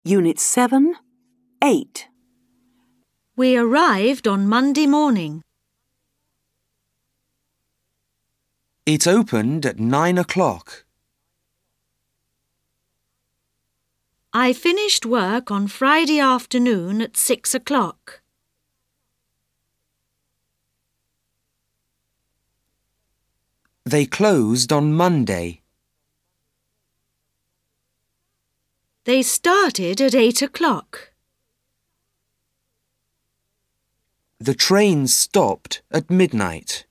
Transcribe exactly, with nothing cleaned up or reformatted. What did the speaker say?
Unit seven, eight. We arrived on Monday morning. It opened at nine o'clock. I finished work on Friday afternoon at six o'clock. They closed on Monday. They started at eight o'clock. The train stopped at midnight.